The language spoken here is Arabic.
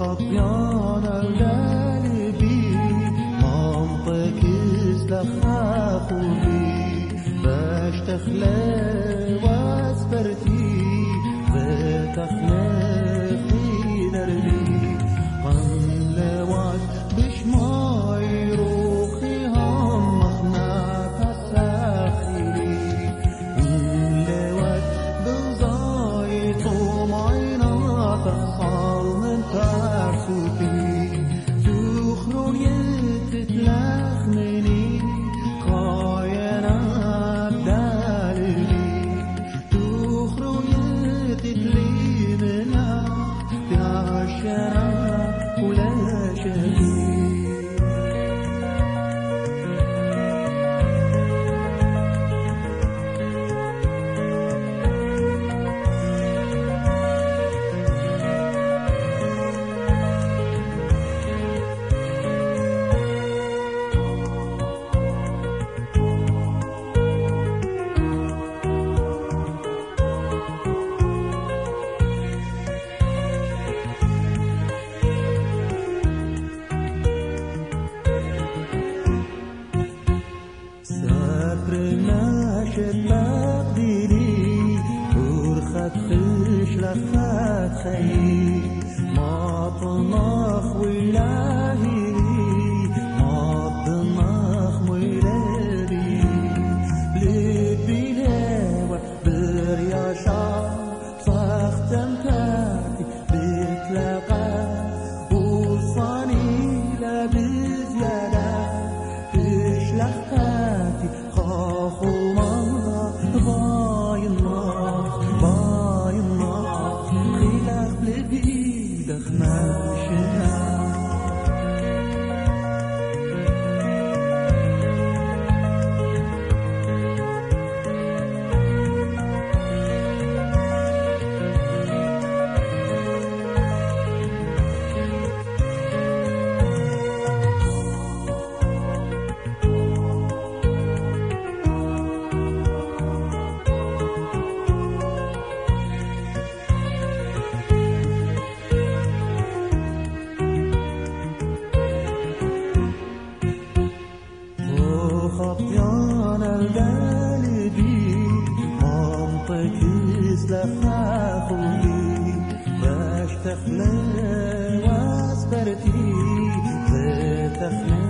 خطيان القلبي منطق استخافوني بشتخلي واسبرتي بتخلفي دربي قلوات بشماي روخي هم مخنا تساخيري قلوات بلزاي طمعينا تخصال من ترسوتي تخرون يتتلخ مني خاينا دالي تخرون يتتلي منا تعشنا ولا شهيد تقديري ورخت خش لخت خيي ما طنخ ولاهي ما طنخ ويلادي لبي لوا برياشا صختم تاتي بتلاقى وصاني لبزيادة تشلختاتي خاخو خطيان القلبي منطق استخافوني بشتخلي واسبرتي بتخلي